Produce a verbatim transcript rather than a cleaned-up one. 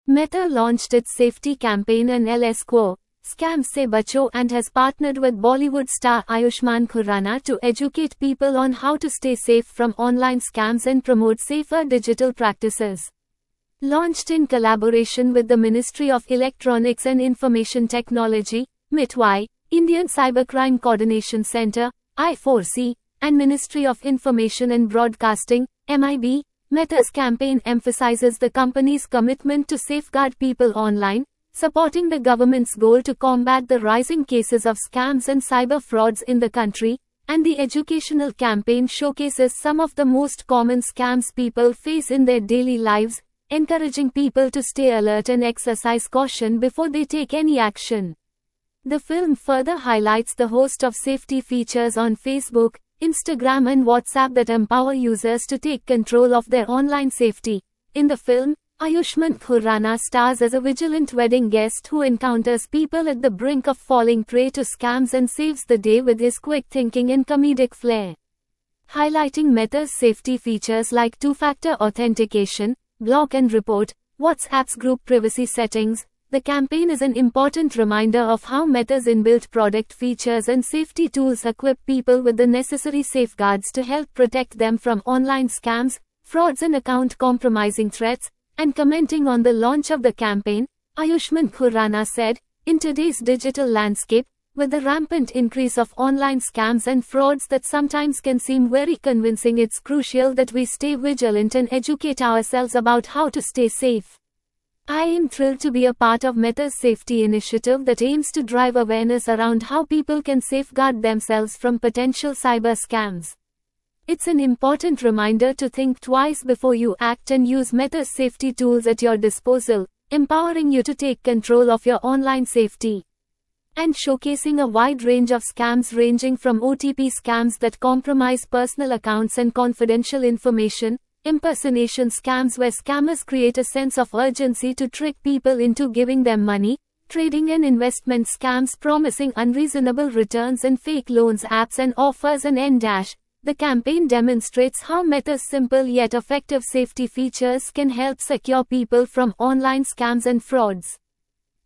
Meta launched its safety campaign N L S Quo, Scam Se Bacho, and has partnered with Bollywood star Ayushmann Khurrana to educate people on how to stay safe from online scams and promote safer digital practices. Launched in collaboration with the Ministry of Electronics and Information Technology, M I T Y, Indian Cybercrime Coordination Center, I four C, and Ministry of Information and Broadcasting, M I B, Meta's campaign emphasizes the company's commitment to safeguard people online, supporting the government's goal to combat the rising cases of scams and cyber frauds in the country, and the educational campaign showcases some of the most common scams people face in their daily lives, encouraging people to stay alert and exercise caution before they take any action. The film further highlights the host of safety features on Facebook, Instagram and WhatsApp that empower users to take control of their online safety. In the film, Ayushmann Khurrana stars as a vigilant wedding guest who encounters people at the brink of falling prey to scams and saves the day with his quick thinking and comedic flair. Highlighting Meta's safety features like two-factor authentication, block and report, WhatsApp's group privacy settings, the campaign is an important reminder of how Meta's inbuilt product features and safety tools equip people with the necessary safeguards to help protect them from online scams, frauds and account-compromising threats. And commenting on the launch of the campaign, Ayushmann Khurrana said, "In today's digital landscape, with the rampant increase of online scams and frauds that sometimes can seem very convincing, it's crucial that we stay vigilant and educate ourselves about how to stay safe." I am thrilled to be a part of Meta's safety initiative that aims to drive awareness around how people can safeguard themselves from potential cyber scams. It's an important reminder to think twice before you act and use Meta's safety tools at your disposal, empowering you to take control of your online safety. And showcasing a wide range of scams ranging from O T P scams that compromise personal accounts and confidential information, impersonation scams where scammers create a sense of urgency to trick people into giving them money, trading and investment scams promising unreasonable returns and fake loans apps and offers and N-dash. The campaign demonstrates how Meta's simple yet effective safety features can help secure people from online scams and frauds.